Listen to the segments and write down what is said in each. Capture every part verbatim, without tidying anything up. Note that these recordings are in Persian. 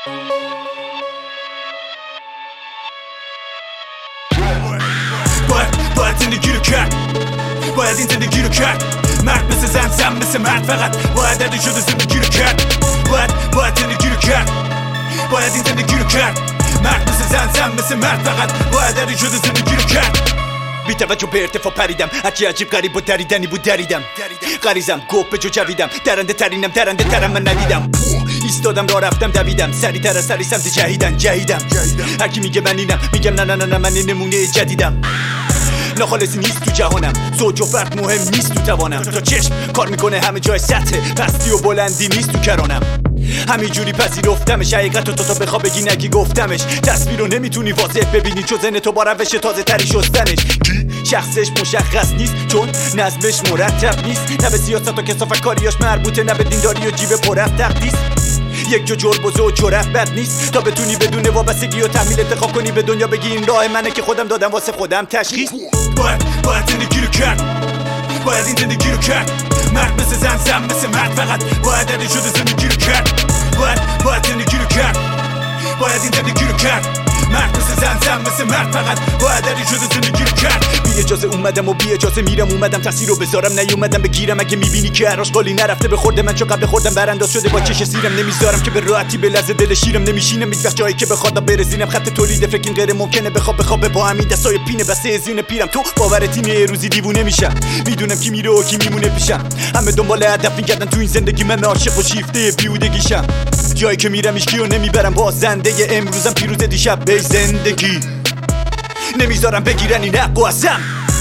باید باید زندگی رو کرد، باید این زندگی رو کرد. مرد مثل زن، زن مثل مرد، فقط باید عدل شده زندگی رو کرد. باید باید زندگی رو کرد، باید این زندگی رو کرد. مرد مثل زن، زن مثل مرد، فقط باید عدل شده زندگی رو کرد. بی توجه به ارتفاع پریدم، هرچی عجیب غریب و دریدنی بود دریدم. غریزم گفت به جو جویدم، درنده ترینم درنده ترم من ندیدم. ایستادم راه رفتم دویدم، سری تر از سری سمت جهیدن جهیدم. هر کی میگه من اینم، میگم نه نه نه نه من نمونه جدیدم. ناخالصی نیست تو جهانم، زوج و فرد مهم نیست تو توانم. تا چشم کار میکنه همه جای سطح، پستی و بلندی نیست تو کرانم. همینجوری پذیرفتمش، حقیقت رو تو تا بخوا بگی نگی گفتمش. تصویر رو نمیتونی واضح ببینی چون ذهن تو با روش تازه تری شستنش. شخصش مشخص نیست چون نظمش مرتب نیست، نه به سیاست و کثافت کاریاش مربوطه، نه به دینداری و جیب پر از تقدیس. یک جو جربوزه و جرأت بد نیست تا بتونی بدون وابستگی و تحمیل انتخاب کنی به دنیا بگی این راه منه که خودم دادم واسه خودم تشخیص. باید باید زندگی رو کرد، باید این زندگی رو کرد. مرد مثل زن، زن مثل مرد، فقط باید عدل شده زندگی رو کرد. باید باید زندگی رو کرد، باید این زندگی رو کرد. مرد مثل زن، زن مثل مرد، فقط باید عدل شده زندگی رو کرد. بی اجازه اومدم و بی اجازه میرم، اومدم تاثیر رو بذارم نیومدم بگیرم. اگه میبینی که هر آشغالی نرفته به خورده من، چون قبل خوردم برانداز شده با چش سیرم. نمیذارم که به راحتی به لحظه دل شیرم، نمیشینم هیچ وقت جایی که بخواد برزینم. خط تولید فکر این غیر ممکنه، بخواب بخواب با همین دستای پینه بسته ازین پیرم. تو باورت اینه یه روزی دیوونه میشم، میدونم کی میره و کی میمونه پیشم. همه دنبال هدف میگردن تو این زندگی، من عاشق و شیفته بیهودگیشم. جایی که میرم هیچ کیو نمیبرم، با زنده امروزم پیروز دیشب به زندگی. نمیذارم بگیرن این حقو ازم،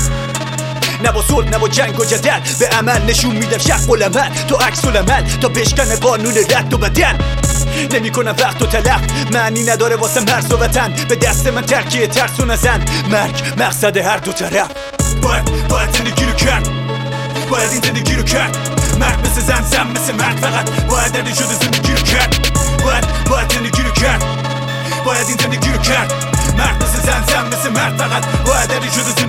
نه با صلح نه با جنگ و جدل. به عمل نشون میدم شق العمل، تو عکس العمل تا بشکنه قانون رد و بدل. نمی کنم وقت و تلف، معنی نداره واسه مرز و وطن. به دست من ترکیه ترس و نزن، مرگ مقصد هر دو طرف. باید باید زندگی رو کرد، باید این زندگی رو کرد. مرد مثل زن، زن مثل مرد، فقط باید عدل شده زندگی رو کرد. باید باید زندگی رو کرد، باید این زندگی رو کرد. مرد مثل زن، زن مثل مرد، فقط باید عدل شده زندگی رو کرد.